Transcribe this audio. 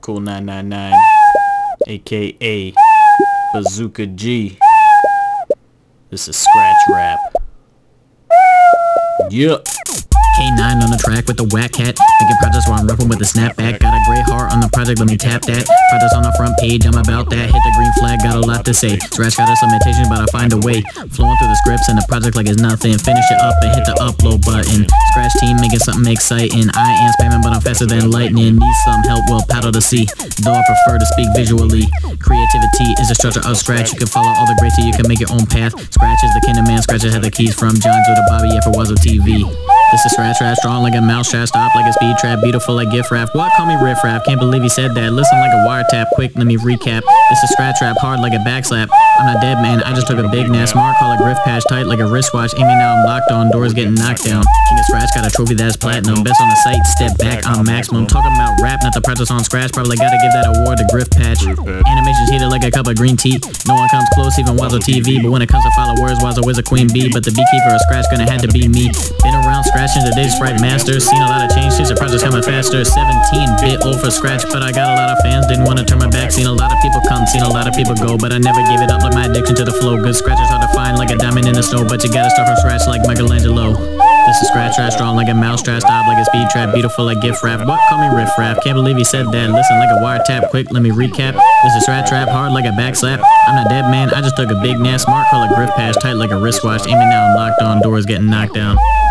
Cool 999, aka Bazooka G. This is Scratch Rap. Yup. K9 on the track with the whack hat. Making projects while I'm rapping with a snapback. Got a gray heart on the project, let me tap that. Projects on the front page, I'm about that. Hit the green flag, got a lot to say. Scratch got us limitations, but I find a way. Flowing through the scripts and the project like it's nothing. Finish it up and hit the upload button. Scratch team making something exciting. I ain't spamming, but I'm faster than lightning. Need some help, well, paddle to sea. Though I prefer to speak visually. Creativity is the structure of Scratch. You can follow all the greats, so you can make your own path. Scratch is the king of man. Scratch had the keys from John to the Bobby F. Wazoo TV. This is Scratch Rap, strong like a mouse trap, stop like a speed trap, beautiful like gift wrap. What? Call me riff rap, can't believe he said that. Listen like a wiretap, quick, let me recap. This is Scratch Rap, hard like a backslap. I'm not dead, man, I just took a big nap. Smart, call a griff patch, tight like a wristwatch. Aiming now, I'm locked on, doors getting knocked down. King of Scratch, got a trophy that's platinum. Best on the site, step back, I'm maximum. Talking about rap, not the practice on Scratch. Probably gotta give that award to Griff Patch. Animations heated like a cup of green tea. No one comes close, even Wazoo TV. But when it comes to followers, Wazoo is a queen bee. But the beekeeper of Scratch gonna have to be me. Been around Scratch since the days Sprite Masters. Seen a lot of change since the project's coming faster. 17-bit old for Scratch, but I got a lot of fans. Didn't want to turn my back. Seen a lot of people come, seen a lot of people go, but I never gave it up like my addiction to the flow. Good Scratch is hard to find like a diamond in the snow, but you gotta start from scratch like Michelangelo. This is Scratch Rap, strong like a mouse trap, stop like a speed trap, beautiful like gift wrap. What? Call me riff rap, can't believe he said that. Listen like a wiretap, quick, let me recap. This is Scratch Rap, hard like a backslap. I'm not dead, man, I just took a big nap. Smart, call a griff patch, tight like a wristwatch. Aiming now, I'm locked on, doors getting knocked down.